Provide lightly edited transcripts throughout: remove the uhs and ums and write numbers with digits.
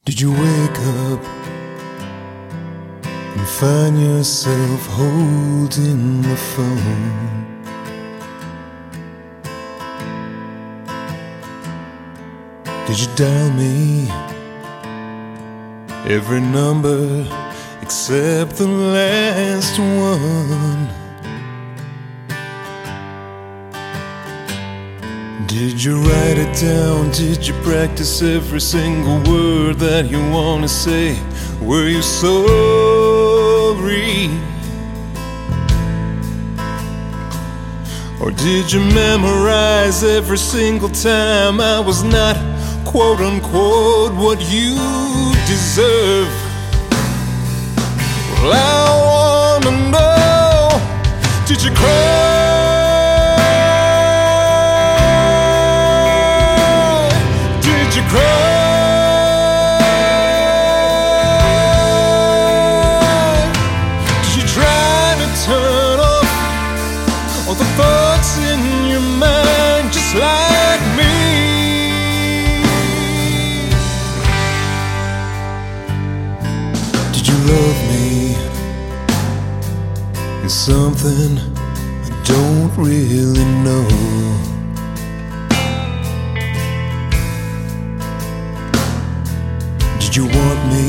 Did you wake up and find yourself holding the phone? Did you dial me? Every number except the last one. Did you write it down? Did you practice every single word that you want to say? Were you sorry? Or did you memorize every single time I was not, quote unquote, what you deserve? Well, I wanna know, did you cry? Did you cry? Did you try to turn off all the thoughts in your mind just like me? Did you love me? It's something I don't really know. Did you want me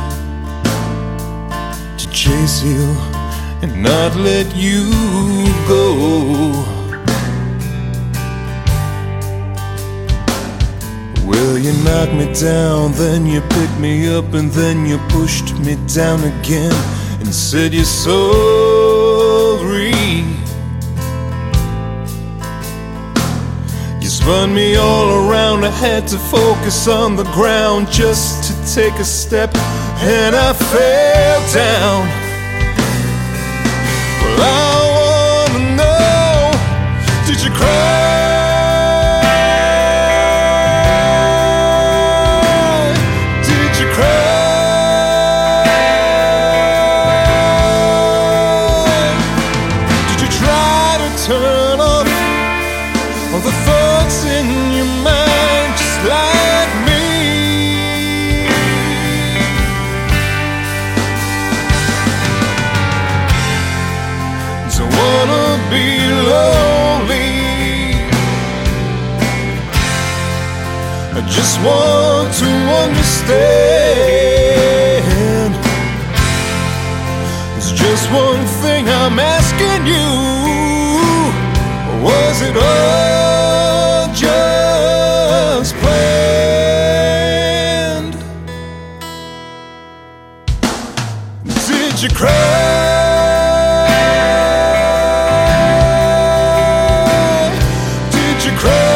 to chase you and not let you go? Well, you knocked me down, then you picked me up, and then you pushed me down again and said you're sorry. You spun me all around, I had to focus on the ground just to take a step, and I fell down. Well, I wanna know, did you cry? Did you cry? Did you try to turn off all the thoughts in your mind just like me? Don't wanna be lonely, I just want to understand. It's just one thing I'm asking you, was it all just planned? Did you cry? Did you cry?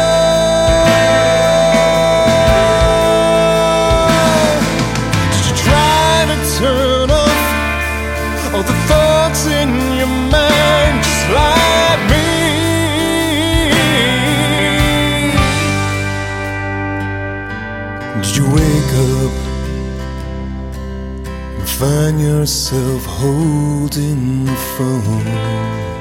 Did you try to turn off all the thoughts in your mind just like me? Did you wake up and find yourself holding the phone?